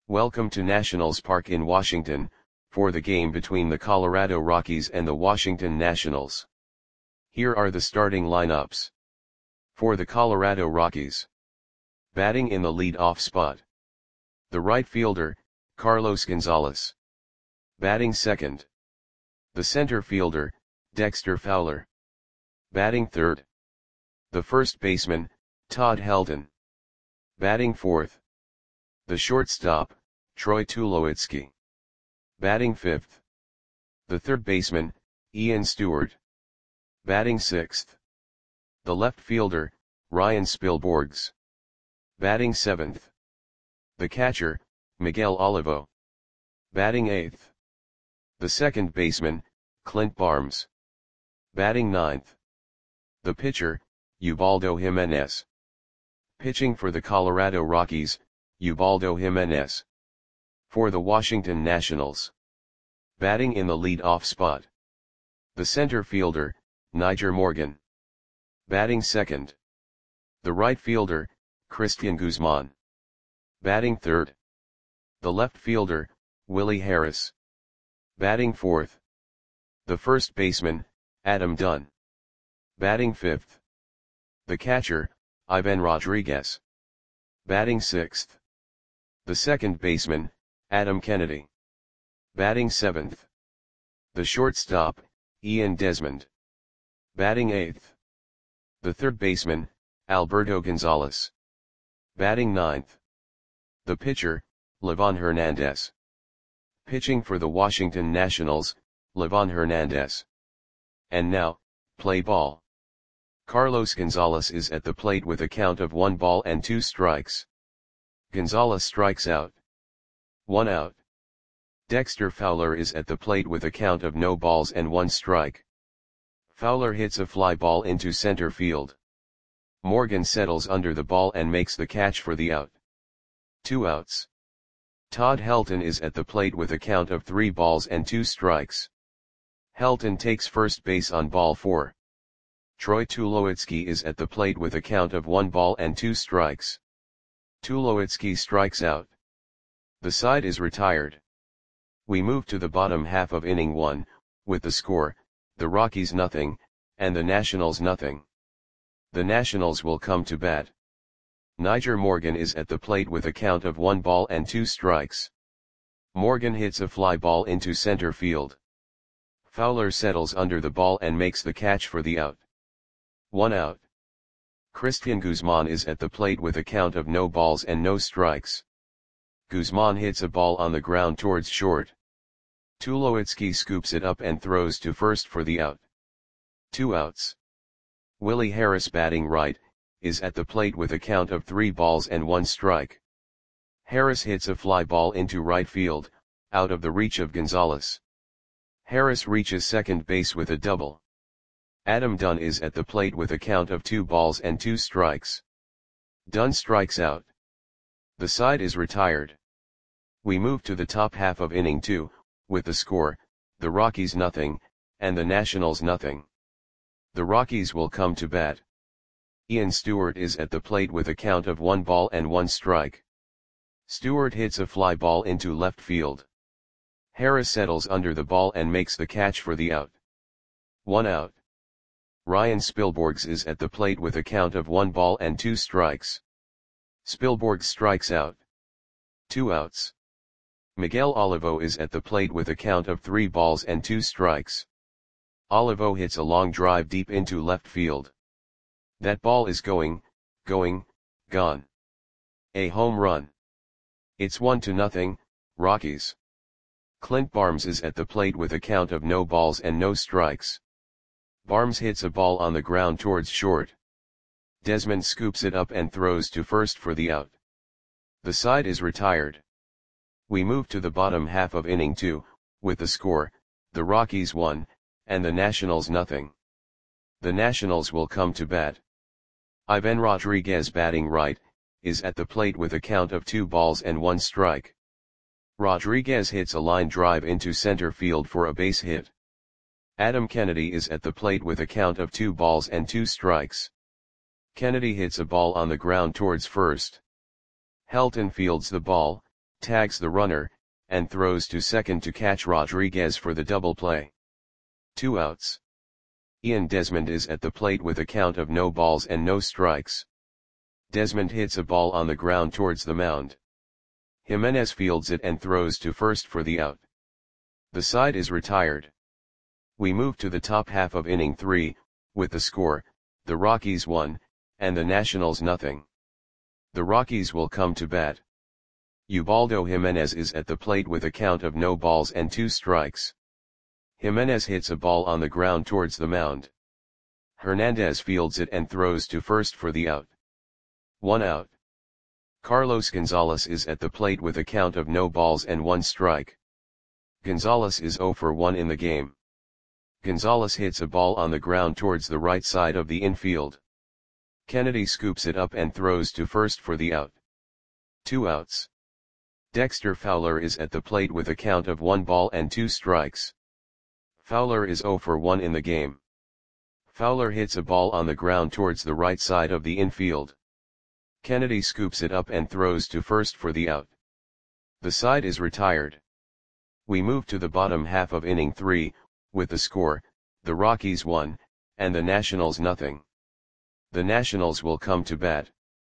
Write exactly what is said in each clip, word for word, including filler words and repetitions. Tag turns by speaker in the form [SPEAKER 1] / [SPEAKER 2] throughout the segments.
[SPEAKER 1] Welcome to Nationals Park in Washington, for the game between the Colorado Rockies and the Washington Nationals. Here are the starting lineups. For the Colorado Rockies. Batting in the lead-off spot. The right fielder, Carlos Gonzalez. Batting second. The center fielder, Dexter Fowler. Batting third. The first baseman, Todd Helton. Batting fourth. The shortstop, Troy Tulowitzki. Batting fifth. The third baseman, Ian Stewart. Batting sixth. The left fielder, Ryan Spilborghs. Batting seventh. The catcher, Miguel Olivo. Batting eighth. The second baseman, Clint Barnes. Batting ninth. The pitcher, Ubaldo Jimenez. Pitching for the Colorado Rockies, Ubaldo Jimenez. For the Washington Nationals. Batting in the lead-off spot. The center fielder, Nyjer Morgan. Batting second. The right fielder, Cristian Guzman. Batting third. The left fielder, Willie Harris. Batting fourth. The first baseman, Adam Dunn. Batting fifth. The catcher, Ivan Rodriguez. Batting sixth. The second baseman, Adam Kennedy. Batting seventh. The shortstop, Ian Desmond. Batting eighth. The third baseman, Alberto Gonzalez. Batting ninth. The pitcher, Livan Hernandez. Pitching for the Washington Nationals, Livan Hernandez. And now, play ball. Carlos Gonzalez is at the plate with a count of one ball and two strikes. Gonzalez strikes out. One out. Dexter Fowler is at the plate with a count of no balls and one strike. Fowler hits a fly ball into center field. Morgan settles under the ball and makes the catch for the out. Two outs. Todd Helton is at the plate with a count of three balls and two strikes. Helton takes first base on ball four. Troy Tulowitzki is at the plate with a count of one ball and two strikes. Tulowitzki strikes out. The side is retired. We move to the bottom half of inning one, with the score, the Rockies nothing, and the Nationals nothing. The Nationals will come to bat. Nyjer Morgan is at the plate with a count of one ball and two strikes. Morgan hits a fly ball into center field. Fowler settles under the ball and makes the catch for the out. One out. Cristian Guzman is at the plate with a count of no balls and no strikes. Guzman hits a ball on the ground towards short. Tulowitzki scoops it up and throws to first for the out. Two outs. Willie Harris, batting right, is at the plate with a count of three balls and one strike. Harris hits a fly ball into right field, out of the reach of Gonzalez. Harris reaches second base with a double. Adam Dunn is at the plate with a count of two balls and two strikes. Dunn strikes out. The side is retired. We move to the top half of inning two, with the score, the Rockies nothing, and the Nationals nothing. The Rockies will come to bat. Ian Stewart is at the plate with a count of one ball and one strike. Stewart hits a fly ball into left field. Harris settles under the ball and makes the catch for the out. One out. Ryan Spilborghs is at the plate with a count of one ball and two strikes. Spilborghs strikes out. Two outs. Miguel Olivo is at the plate with a count of three balls and two strikes. Olivo hits a long drive deep into left field. That ball is going, going, gone. A home run. It's one to nothing, Rockies. Clint Barnes is at the plate with a count of no balls and no strikes. Barnes hits a ball on the ground towards short. Desmond scoops it up and throws to first for the out. The side is retired. We move to the bottom half of inning two, with the score, the Rockies one, and the Nationals nothing. The Nationals will come to bat. Ivan Rodriguez, batting right, is at the plate with a count of two balls and one strike. Rodriguez hits a line drive into center field for a base hit. Adam Kennedy is at the plate with a count of two balls and two strikes. Kennedy hits a ball on the ground towards first. Helton fields the ball, tags the runner, and throws to second to catch Rodriguez for the double play. Two outs. Ian Desmond is at the plate with a count of no balls and no strikes. Desmond hits a ball on the ground towards the mound. Jimenez fields it and throws to first for the out. The side is retired. We move to the top half of inning three, with the score, the Rockies one, and the Nationals nothing. The Rockies will come to bat. Ubaldo Jimenez is at the plate with a count of no balls and two strikes. Jimenez hits a ball on the ground towards the mound. Hernandez fields it and throws to first for the out. One out. Carlos Gonzalez is at the plate with a count of no balls and one strike. Gonzalez is oh for one in the game. Gonzalez hits a ball on the ground towards the right side of the infield. Kennedy scoops it up and throws to first for the out. Two outs. Dexter Fowler is at the plate with a count of one ball and two strikes. Fowler is oh for one in the game. Fowler hits a ball on the ground towards the right side of the infield. Kennedy scoops it up and throws to first for the out. The side is retired. We move to the bottom half of inning three, with the score, the Rockies one, and the Nationals nothing. The Nationals will come to bat.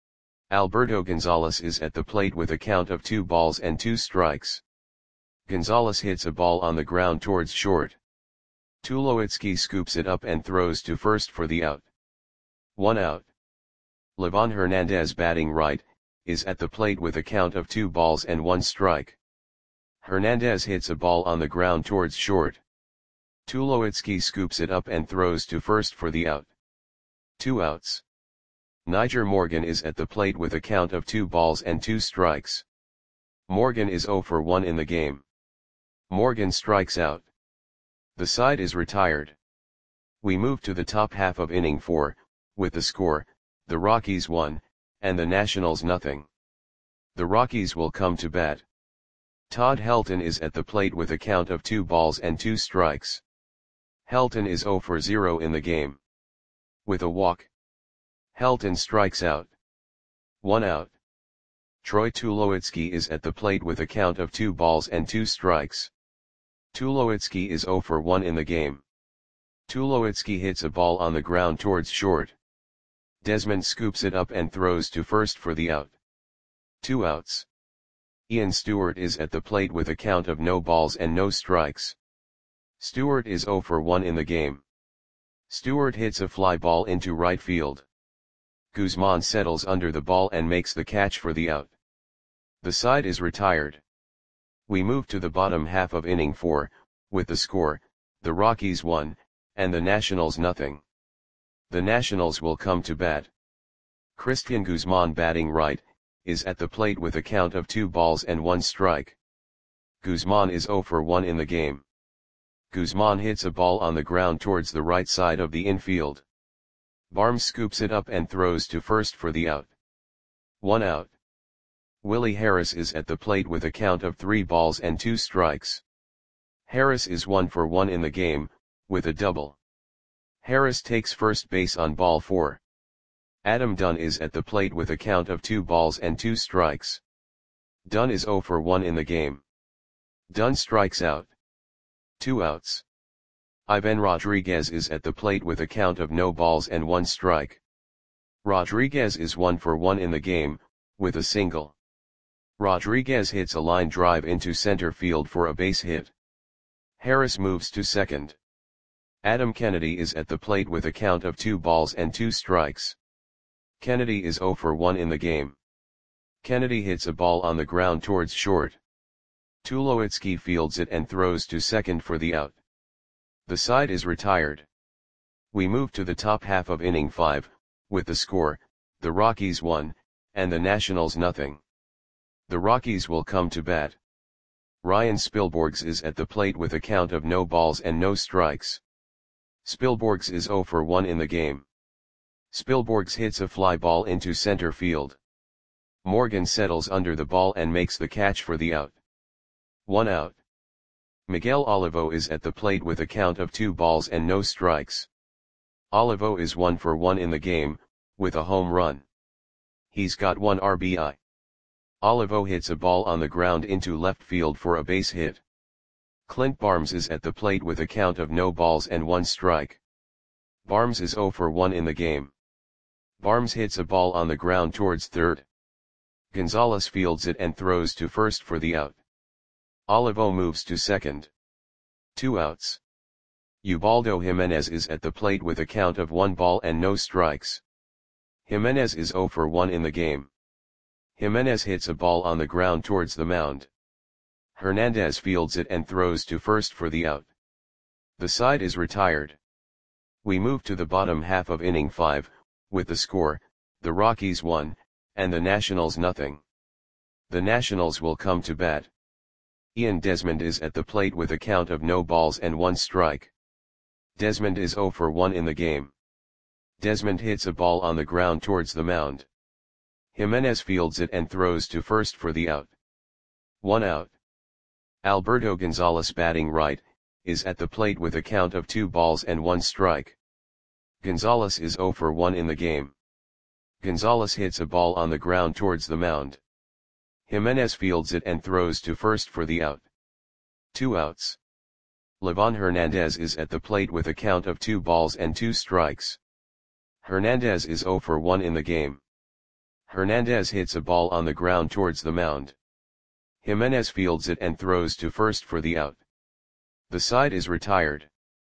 [SPEAKER 1] Alberto Gonzalez is at the plate with a count of two balls and two strikes. Gonzalez hits a ball on the ground towards short. Tulowitzki scoops it up and throws to first for the out. One out. Livan Hernandez, batting right, is at the plate with a count of two balls and one strike. Hernandez hits a ball on the ground towards short. Tulowitzki scoops it up and throws to first for the out. Two outs. Niger Morgan is at the plate with a count of two balls and two strikes. Morgan is oh for one in the game. Morgan strikes out. The side is retired. We move to the top half of inning four, with the score, the Rockies one, and the Nationals nothing. The Rockies will come to bat. Todd Helton is at the plate with a count of two balls and two strikes. Helton is oh for zero in the game. With a walk, Helton strikes out. One out. Troy Tulowitzki is at the plate with a count of two balls and two strikes. Tulowitzki is oh for one in the game. Tulowitzki hits a ball on the ground towards short. Desmond scoops it up and throws to first for the out. Two outs. Ian Stewart is at the plate with a count of no balls and no strikes. Stewart is oh for one in the game. Stewart hits a fly ball into right field. Guzman settles under the ball and makes the catch for the out. The side is retired. We move to the bottom half of inning four, with the score, the Rockies one, and the Nationals nothing. The Nationals will come to bat. Christian Guzman, batting right, is at the plate with a count of two balls and one strike. Guzman is oh for one in the game. Guzman hits a ball on the ground towards the right side of the infield. Barnes scoops it up and throws to first for the out. One out. Willie Harris is at the plate with a count of three balls and two strikes. Harris is one for one in the game, with a double. Harris takes first base on ball four. Adam Dunn is at the plate with a count of two balls and two strikes. Dunn is oh for one in the game. Dunn strikes out. Two outs. Ivan Rodriguez is at the plate with a count of no balls and one strike. Rodriguez is one for one in the game, with a single. Rodriguez hits a line drive into center field for a base hit. Harris moves to second. Adam Kennedy is at the plate with a count of two balls and two strikes. Kennedy is oh for one in the game. Kennedy hits a ball on the ground towards short. Tulowitzki fields it and throws to second for the out. The side is retired. We move to the top half of inning five, with the score, the Rockies one, and the Nationals nothing. The Rockies will come to bat. Ryan Spilborghs is at the plate with a count of no balls and no strikes. Spilborghs is oh for one in the game. Spilborghs hits a fly ball into center field. Morgan settles under the ball and makes the catch for the out. One out. Miguel Olivo is at the plate with a count of two balls and no strikes. Olivo is one for one in the game, with a home run. He's got one R B I. Olivo hits a ball on the ground into left field for a base hit. Clint Barnes is at the plate with a count of no balls and one strike. Barnes is zero for one in the game. Barnes hits a ball on the ground towards third. Gonzalez fields it and throws to first for the out. Olivo moves to second. Two outs. Ubaldo Jimenez is at the plate with a count of one ball and no strikes. Jimenez is zero for one in the game. Jimenez hits a ball on the ground towards the mound. Hernandez fields it and throws to first for the out. The side is retired. We move to the bottom half of inning five, with the score, the Rockies one, and the Nationals nothing. The Nationals will come to bat. Ian Desmond is at the plate with a count of no balls and one strike. Desmond is zero for one in the game. Desmond hits a ball on the ground towards the mound. Jimenez fields it and throws to first for the out. One out. Alberto Gonzalez, batting right, is at the plate with a count of two balls and one strike. Gonzalez is zero for one in the game. Gonzalez hits a ball on the ground towards the mound. Jimenez fields it and throws to first for the out. Two outs. Livan Hernandez is at the plate with a count of two balls and two strikes. Hernandez is zero for one in the game. Hernandez hits a ball on the ground towards the mound. Jimenez fields it and throws to first for the out. The side is retired.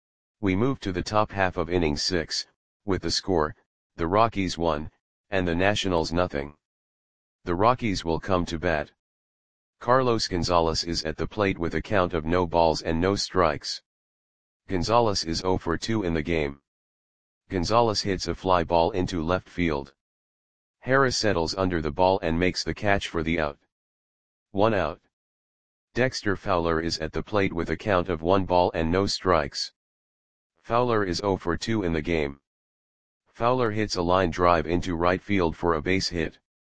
[SPEAKER 1] We move to the top half of inning six, with the score, the Rockies one, and the Nationals nothing. The Rockies will come to bat. Carlos Gonzalez is at the plate with a count of no balls and no strikes. Gonzalez is zero for two in the game. Gonzalez hits a fly ball into left field. Harris settles under the ball and makes the catch for the out. One out. Dexter Fowler is at the plate with a count of one ball and no strikes. Fowler is zero for two in the game. Fowler hits a line drive into right field for a base hit.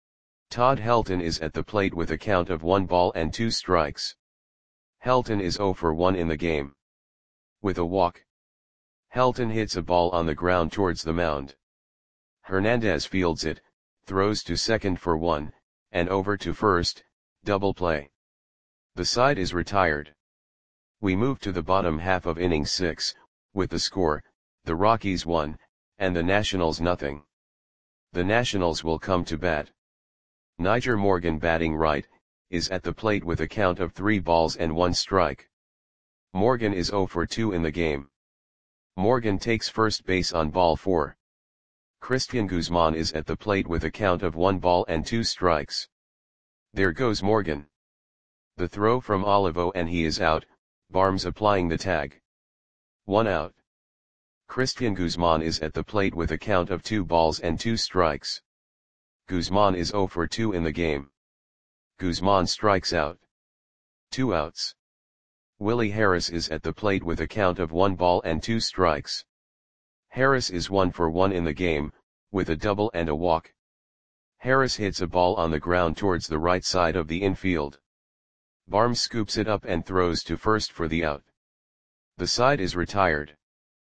[SPEAKER 1] Todd Helton is at the plate with a count of one ball and two strikes. Helton is zero for one in the game. With a walk. Helton hits a ball on the ground towards the mound. Hernandez fields it, throws to second for one, and over to first, double play. The side is retired. We move to the bottom half of inning six, with the score, the Rockies one, and the Nationals nothing. The Nationals will come to bat. Niger Morgan, batting right, is at the plate with a count of three balls and one strike. Morgan is zero for two in the game. Morgan takes first base on ball four. Christian Guzman is at the plate with a count of one ball and two strikes. There goes Morgan. The throw from Olivo and he is out, Barnes applying the tag. One out. Christian Guzman is at the plate with a count of two balls and two strikes. Guzman is zero for two in the game. Guzman strikes out. Two outs. Willie Harris is at the plate with a count of one ball and two strikes. Harris is one for one in the game, with a double and a walk. Harris hits a ball on the ground towards the right side of the infield. Barnes scoops it up and throws to first for the out. The side is retired.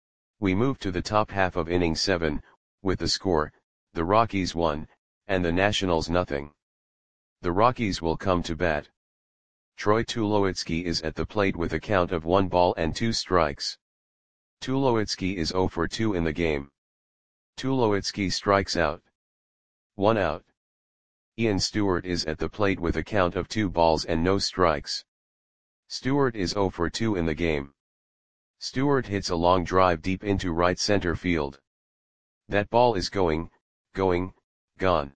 [SPEAKER 1] We move to the top half of inning seven, with the score, the Rockies one, and the Nationals nothing. The Rockies will come to bat. Troy Tulowitzki is at the plate with a count of one ball and two strikes. Tulowitzki is zero for two in the game. Tulowitzki strikes out. One out. Ian Stewart is at the plate with a count of two balls and no strikes. Stewart is zero for two in the game. Stewart hits a long drive deep into right center field. That ball is going, going, gone.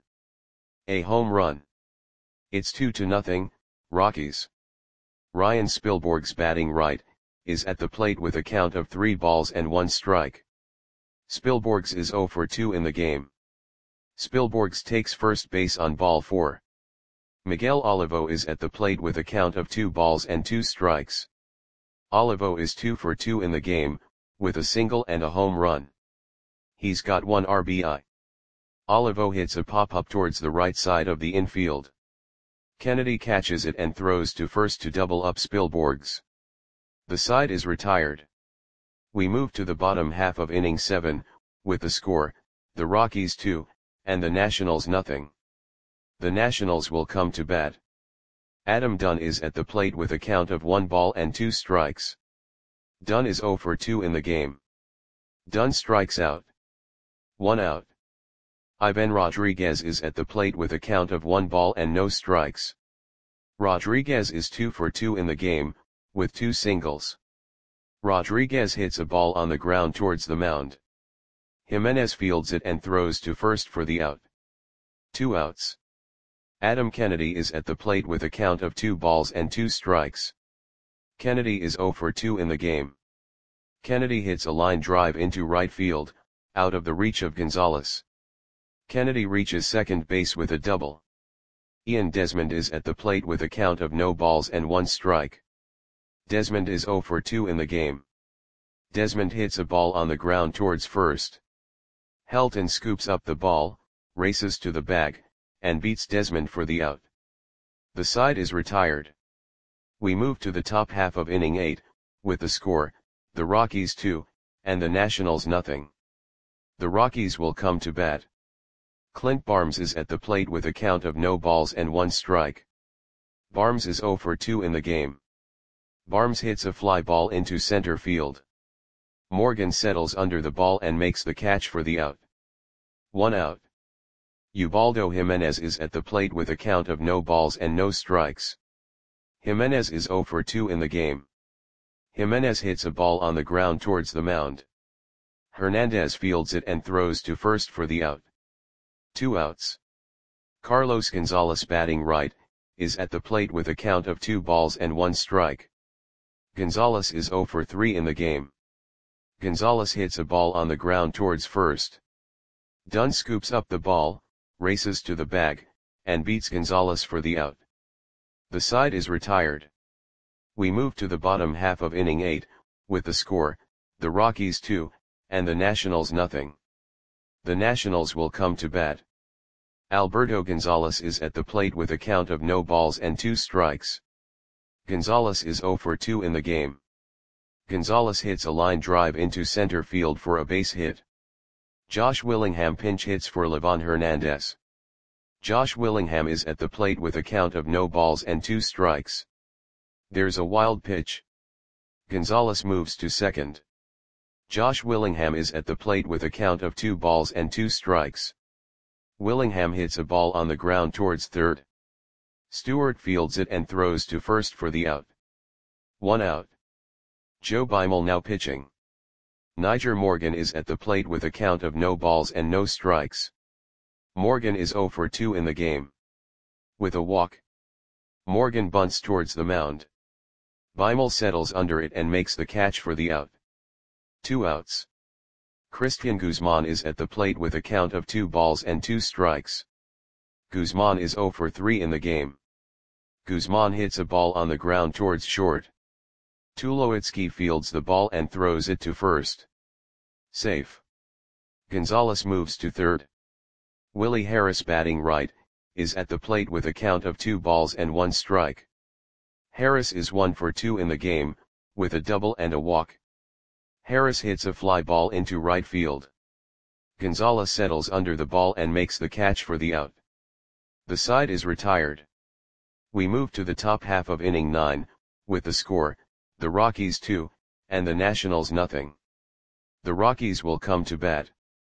[SPEAKER 1] A home run. It's two to nothing, Rockies. Ryan Spilborghs, batting right, is at the plate with a count of three balls and one strike. Spilborghs is zero for two in the game. Spilborghs takes first base on ball four. Miguel Olivo is at the plate with a count of two balls and two strikes. Olivo is two for two in the game, with a single and a home run. He's got one R B I. Olivo hits a pop-up towards the right side of the infield. Kennedy catches it and throws to first to double up Spilborghs. The side is retired. We move to the bottom half of inning seven, with the score, the Rockies two, and the Nationals nothing. The Nationals will come to bat. Adam Dunn is at the plate with a count of one ball and two strikes. Dunn is zero for two in the game. Dunn strikes out. One out. Ivan Rodriguez is at the plate with a count of one ball and no strikes. Rodriguez is two for two in the game, with two singles. Rodriguez hits a ball on the ground towards the mound. Jimenez fields it and throws to first for the out. Two outs. Adam Kennedy is at the plate with a count of two balls and two strikes. Kennedy is zero for two in the game. Kennedy hits a line drive into right field, out of the reach of Gonzalez. Kennedy reaches second base with a double. Ian Desmond is at the plate with a count of no balls and one strike. Desmond is zero for two in the game. Desmond hits a ball on the ground towards first. Helton scoops up the ball, races to the bag, and beats Desmond for the out. The side is retired. We move to the top half of inning eight, with the score, the Rockies two, and the Nationals nothing. The Rockies will come to bat. Clint Barnes is at the plate with a count of no balls and one strike. Barnes is zero for two in the game. Barnes hits a fly ball into center field. Morgan settles under the ball and makes the catch for the out. One out. Ubaldo Jimenez is at the plate with a count of no balls and no strikes. Jimenez is zero for two in the game. Jimenez hits a ball on the ground towards the mound. Hernandez fields it and throws to first for the out. Two outs. Carlos Gonzalez, batting right, is at the plate with a count of two balls and one strike. Gonzalez is zero for three in the game. Gonzalez hits a ball on the ground towards first. Dunn scoops up the ball, races to the bag, and beats Gonzalez for the out. The side is retired. We move to the bottom half of inning eight, with the score, the Rockies two, and the Nationals nothing. The Nationals will come to bat. Alberto Gonzalez is at the plate with a count of no balls and two strikes. Gonzalez is zero for two in the game. Gonzalez hits a line drive into center field for a base hit. Josh Willingham pinch hits for Livan Hernandez. Josh Willingham is at the plate with a count of no balls and two strikes. There's a wild pitch. Gonzalez moves to second. Josh Willingham is at the plate with a count of two balls and two strikes. Willingham hits a ball on the ground towards third. Stewart fields it and throws to first for the out. One out. Joe Beimel now pitching. Niger Morgan is at the plate with a count of no balls and no strikes. Morgan is zero for two in the game. With a walk. Morgan bunts towards the mound. Beimel settles under it and makes the catch for the out. Two outs. Christian Guzman is at the plate with a count of two balls and two strikes. Guzman is zero for three in the game. Guzman hits a ball on the ground towards short. Tulowitzki fields the ball and throws it to first. Safe. Gonzalez moves to third. Willie Harris, batting right, is at the plate with a count of two balls and one strike. Harris is one for two in the game, with a double and a walk. Harris hits a fly ball into right field. Gonzalez settles under the ball and makes the catch for the out. The side is retired. We move to the top half of inning nine, with the score, the Rockies two, and the Nationals nothing. The Rockies will come to bat.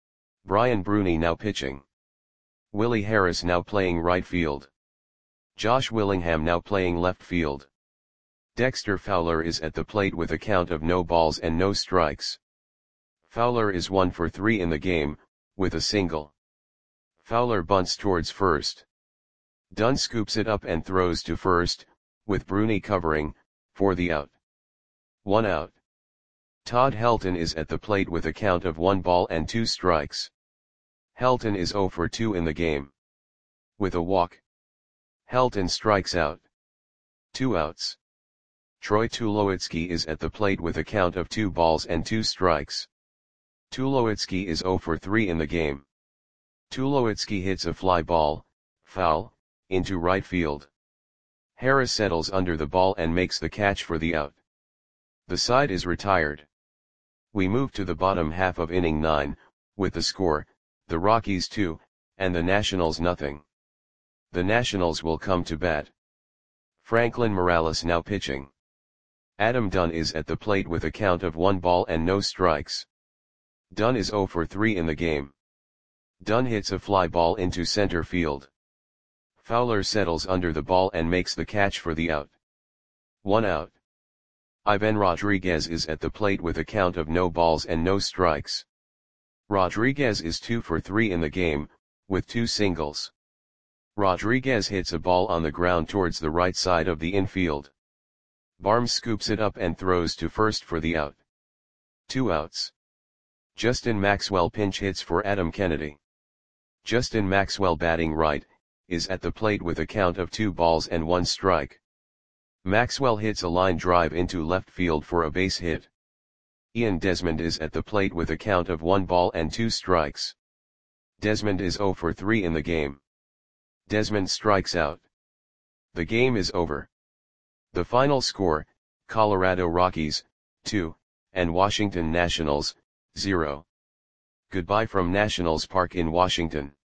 [SPEAKER 1] Brian Bruni now pitching. Willie Harris now playing right field. Josh Willingham now playing left field. Dexter Fowler is at the plate with a count of no balls and no strikes. Fowler is one for three in the game, with a single. Fowler bunts towards first. Dunn scoops it up and throws to first, with Bruni covering, for the out. One out. Todd Helton is at the plate with a count of one ball and two strikes. Helton is zero for two in the game. With a walk. Helton strikes out. Two outs. Troy Tulowitzki is at the plate with a count of two balls and two strikes. Tulowitzki is zero for three in the game. Tulowitzki hits a fly ball, foul, into right field. Harris settles under the ball and makes the catch for the out. The side is retired. We move to the bottom half of inning nine, with the score, the Rockies two, and the Nationals nothing. The Nationals will come to bat. Franklin Morales now pitching. Adam Dunn is at the plate with a count of one ball and no strikes. Dunn is zero for three in the game. Dunn hits a fly ball into center field. Fowler settles under the ball and makes the catch for the out. One out. Ivan Rodriguez is at the plate with a count of no balls and no strikes. Rodriguez is two for three in the game, with two singles. Rodriguez hits a ball on the ground towards the right side of the infield. Barnes scoops it up and throws to first for the out. Two outs. Justin Maxwell pinch hits for Adam Kennedy. Justin Maxwell, batting right, is at the plate with a count of two balls and one strike. Maxwell hits a line drive into left field for a base hit. Ian Desmond is at the plate with a count of one ball and two strikes. Desmond is zero for three in the game. Desmond strikes out. The game is over. The final score, Colorado Rockies, two, and Washington Nationals, zero. Goodbye from Nationals Park in Washington.